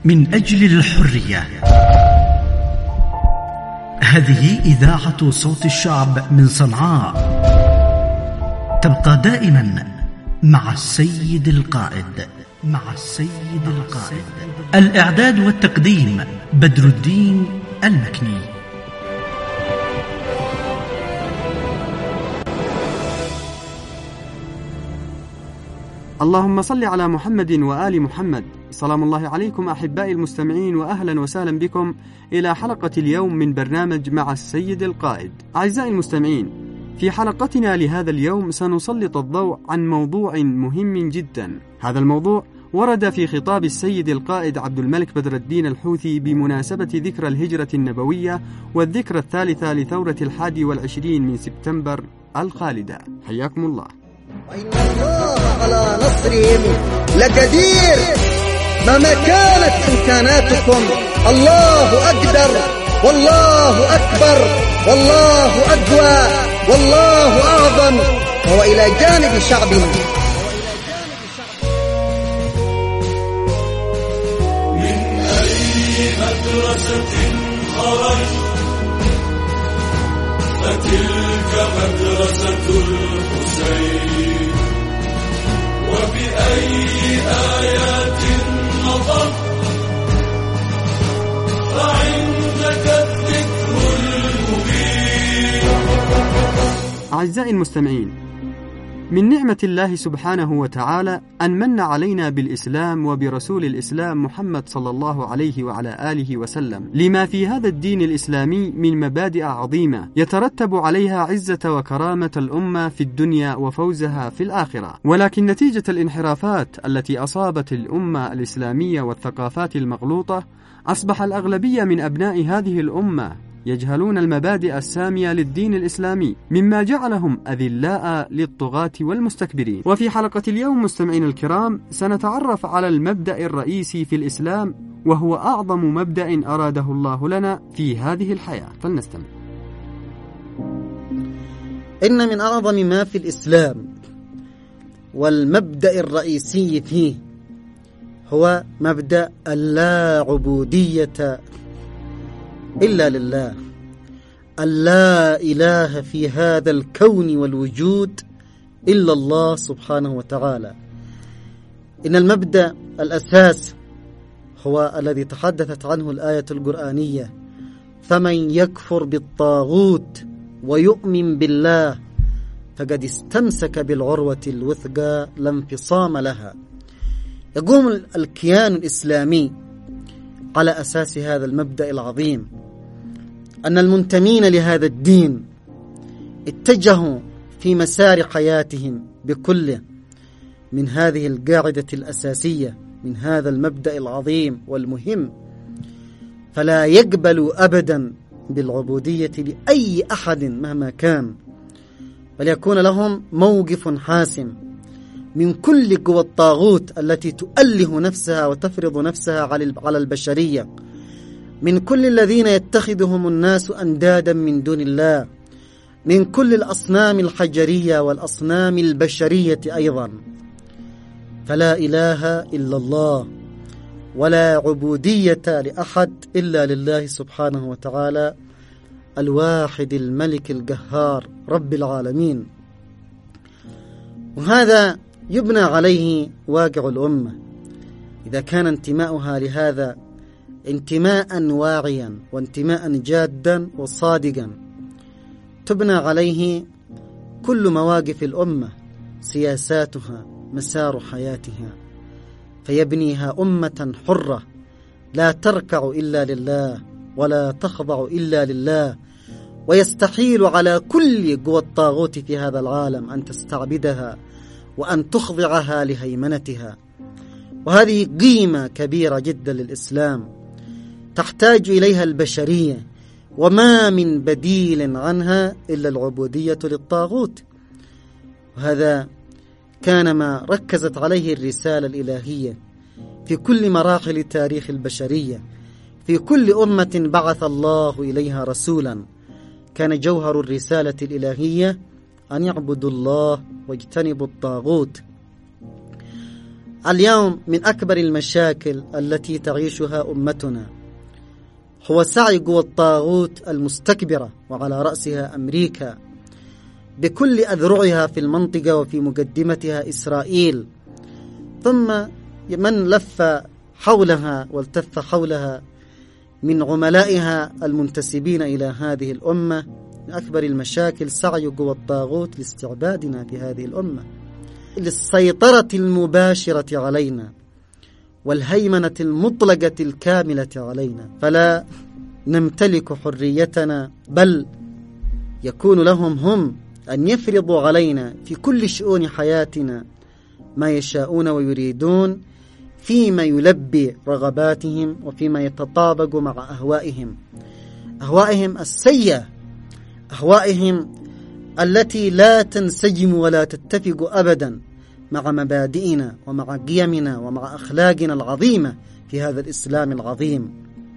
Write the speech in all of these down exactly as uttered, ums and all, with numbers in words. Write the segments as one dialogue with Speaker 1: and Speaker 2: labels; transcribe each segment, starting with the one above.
Speaker 1: من أجل الحرية. هذه إذاعة صوت الشعب من صنعاء، تبقى دائما مع السيد القائد. مع السيد القائد. الإعداد والتقديم بدر الدين المكني.
Speaker 2: اللهم صل على محمد وآل محمد. سلام الله عليكم أحبائي المستمعين، وأهلا وسهلا بكم إلى حلقة اليوم من برنامج مع السيد القائد. أعزائي المستمعين، في حلقتنا لهذا اليوم سنسلط الضوء عن موضوع مهم جدا. هذا الموضوع ورد في خطاب السيد القائد عبد الملك بدر الدين الحوثي بمناسبة ذكرى الهجرة النبوية والذكرى الثالثة لثورة الحادي والعشرين من سبتمبر الخالدة. حياكم الله.
Speaker 3: إن الله على نصرهم لقدير. مهما كانت إمكاناتكم الله أقدر، والله أكبر، والله أقوى، والله أعظم، وهو إلى جانب شعبه.
Speaker 4: من أي مدرسة خرجت فتلك مدرسة الحسين، وبأي آيات نطقت فعندك الذكر المبين.
Speaker 2: أعزائي المستمعين، من نعمة الله سبحانه وتعالى أن من علينا بالإسلام وبرسول الإسلام محمد صلى الله عليه وعلى آله وسلم، لما في هذا الدين الإسلامي من مبادئ عظيمة يترتب عليها عزة وكرامة الأمة في الدنيا وفوزها في الآخرة. ولكن نتيجة الانحرافات التي أصابت الأمة الإسلامية والثقافات المغلوطة، أصبح الأغلبية من أبناء هذه الأمة يجهلون المبادئ السامية للدين الإسلامي، مما جعلهم أذلاء للطغاة والمستكبرين. وفي حلقة اليوم مستمعين الكرام سنتعرف على المبدأ الرئيسي في الإسلام، وهو أعظم مبدأ أراده الله لنا في هذه الحياة. فلنستمع.
Speaker 3: إن من أعظم ما في الإسلام والمبدأ الرئيسي فيه هو مبدأ اللا عبودية إلا لله. اللا إله في هذا الكون والوجود إلا الله سبحانه وتعالى. إن المبدأ الأساس هو الذي تحدثت عنه الآية القرآنية: فمن يكفر بالطاغوت ويؤمن بالله فقد استمسك بالعروة الوثقى لا انفصام لها. يقوم الكيان الإسلامي على أساس هذا المبدأ العظيم، أن المنتمين لهذا الدين اتجهوا في مسار حياتهم بكله من هذه القاعدة الأساسية، من هذا المبدأ العظيم والمهم، فلا يقبلوا أبدا بالعبودية لأي أحد مهما كان، بل يكون لهم موقف حاسم من كل قوى الطاغوت التي تؤله نفسها وتفرض نفسها على البشرية، من كل الذين يتخذهم الناس أندادا من دون الله، من كل الأصنام الحجرية والأصنام البشرية أيضا. فلا إله إلا الله، ولا عبودية لأحد إلا لله سبحانه وتعالى الواحد الملك القهار رب العالمين. وهذا يبنى عليه واقع الأمة إذا كان انتماؤها لهذا انتماء واعيا وانتماء جادا وصادقا، تبنى عليه كل مواقف الأمة، سياساتها، مسار حياتها، فيبنيها أمة حرة لا تركع إلا لله ولا تخضع إلا لله، ويستحيل على كل قوى الطاغوت في هذا العالم أن تستعبدها وأن تخضعها لهيمنتها. وهذه قيمة كبيرة جدا للإسلام تحتاج إليها البشرية، وما من بديل عنها إلا العبودية للطاغوت. وهذا كان ما ركزت عليه الرسالة الإلهية في كل مراحل تاريخ البشرية. في كل أمة بعث الله إليها رسولا كان جوهر الرسالة الإلهية أن يعبدوا الله واجتنبوا الطاغوت. اليوم من أكبر المشاكل التي تعيشها أمتنا هو سعي قوى الطاغوت المستكبرة وعلى رأسها أمريكا بكل أذرعها في المنطقة وفي مقدمتها إسرائيل، ثم من لف حولها والتف حولها من عملائها المنتسبين إلى هذه الأمة. من أكبر المشاكل سعي قوى الطاغوت لاستعبادنا في هذه الأمة، للسيطرة المباشرة علينا والهيمنة المطلقة الكاملة علينا، فلا نمتلك حريتنا، بل يكون لهم هم أن يفرضوا علينا في كل شؤون حياتنا ما يشاءون ويريدون، فيما يلبي رغباتهم وفيما يتطابق مع أهوائهم أهوائهم السيئة، أهوائهم التي لا تنسجم ولا تتفق أبدا مع مبادئنا ومع قيمنا ومع أخلاقنا العظيمة في هذا الإسلام العظيم.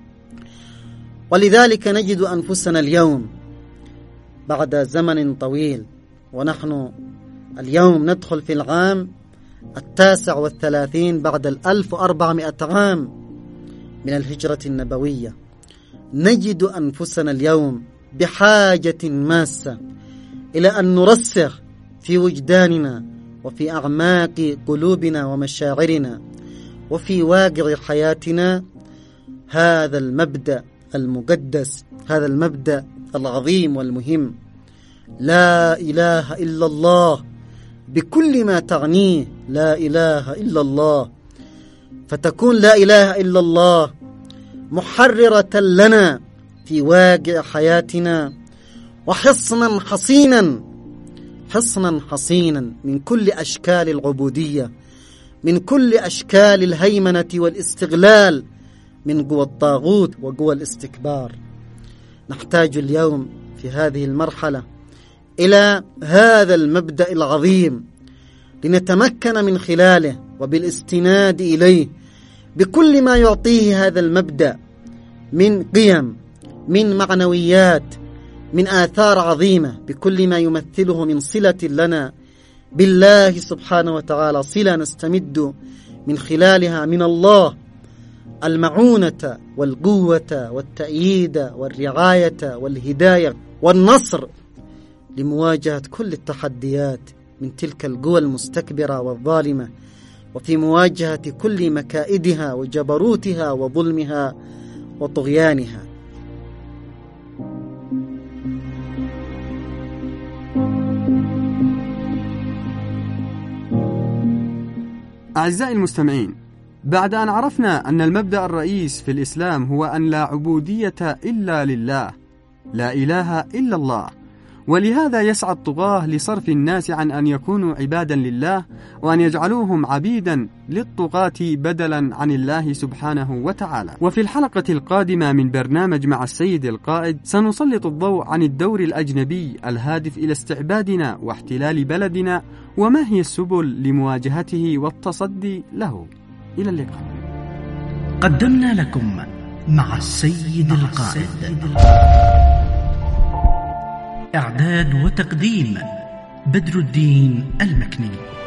Speaker 3: ولذلك نجد أنفسنا اليوم بعد زمن طويل، ونحن اليوم ندخل في العام التاسع والثلاثين بعد الألف وأربعمائة عام من الهجرة النبوية، نجد أنفسنا اليوم بحاجة ماسة إلى أن نرسخ في وجداننا وفي أعماق قلوبنا ومشاعرنا وفي واقع حياتنا هذا المبدأ المقدس، هذا المبدأ العظيم والمهم: لا إله إلا الله، بكل ما تعنيه لا إله إلا الله، فتكون لا إله إلا الله محررة لنا في واقع حياتنا وحصنا حصينا حصنا حصينا من كل أشكال العبودية، من كل أشكال الهيمنة والاستغلال من قوى الطاغوت وقوى الاستكبار. نحتاج اليوم في هذه المرحلة إلى هذا المبدأ العظيم لنتمكن من خلاله وبالاستناد إليه بكل ما يعطيه هذا المبدأ من قيم، من معنويات، من آثار عظيمة، بكل ما يمثله من صلة لنا بالله سبحانه وتعالى، صلة نستمد من خلالها من الله المعونة والقوة والتأييد والرعاية والهداية والنصر لمواجهة كل التحديات من تلك القوى المستكبرة والظالمة، وفي مواجهة كل مكائدها وجبروتها وظلمها وطغيانها.
Speaker 2: أعزائي المستمعين، بعد أن عرفنا أن المبدأ الرئيس في الإسلام هو أن لا عبودية إلا لله، لا إله إلا الله، ولهذا يسعى الطغاة لصرف الناس عن أن يكونوا عبادا لله وأن يجعلوهم عبيدا للطغاة بدلا عن الله سبحانه وتعالى. وفي الحلقة القادمة من برنامج مع السيد القائد سنسلط الضوء عن الدور الأجنبي الهادف إلى استعبادنا واحتلال بلدنا، وما هي السبل لمواجهته والتصدي له. إلى اللقاء.
Speaker 1: قدمنا لكم مع السيد القائد. إعداد وتقديم بدر الدين المكني.